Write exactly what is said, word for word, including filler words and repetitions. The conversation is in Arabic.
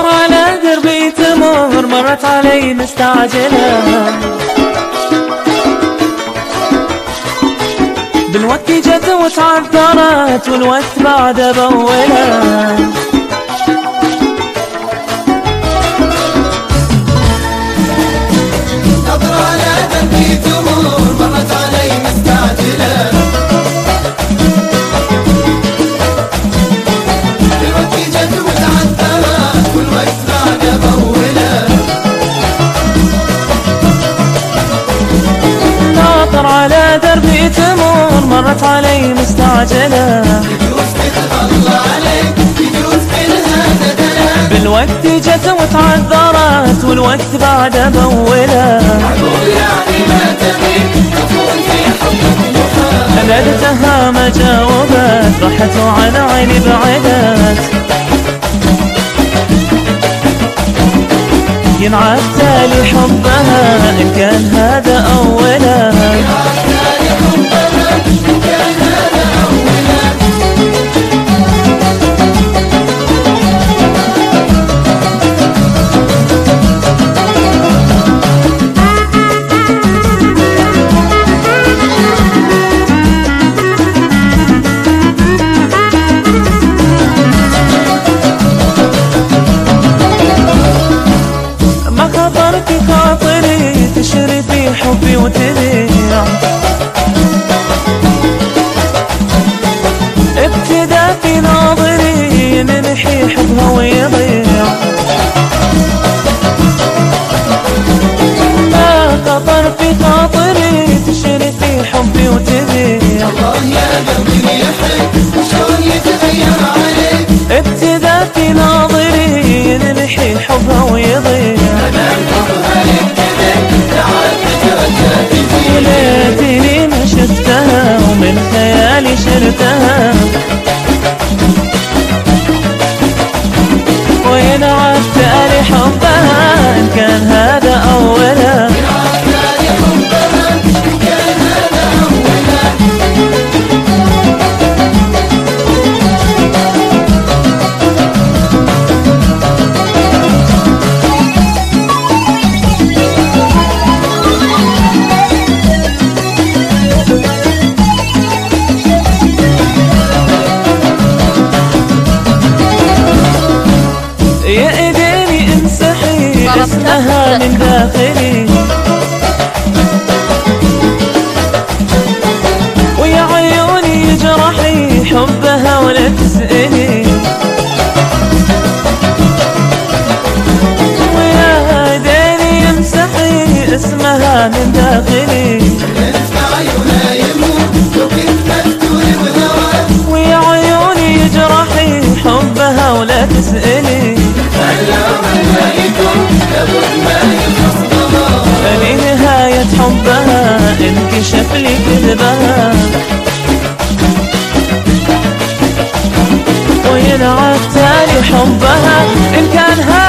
ناطر على دربي تمر، مرت علي مستعجلة، بالوقت جت وتعذرت والوقت بعد بوله. ناطر على دربي تمر، مرت علي مستعجلة، بالوقت جت وتعذرت والوقت بعد بوله. ناطر على دربي تمر، مرت علي مستعجلة، يجوز تتغلى عليك، يجوز إلها تدلع، بالوقت جت وتعذرت والوقت بعد بوله. معقول يعني ما تبي أكون في حبك محال؟ نادتها ما جاوبت، راحت وعن عيني بعدت، ينعاد لي حبها إن كان هذا أوله. تشري في حبي وتبيع، ابتدى في ناظري ينمحي حبها ويضيع، ما خطر في خاطري تشري في حبي وتبيع. الله يا قلبي يحب شلون يتغير عليك، ابتدى في ناظري ينمحي حبها ويضيع، ليتني ما شفتها ومن خيالي شلتها، وين عدت لي حبها إن كان هذا أوله. يا ايديني امسحي اسمها من داخلي، ويا عيوني جرحي حبها ولا تسألي، ويا ايديني امسحي اسمها من داخلي، ويا عيوني جرحي حبها ولا تسألي، لنهاية حبها انكشف لي كذبها، وينعاد تالي حبها إن كان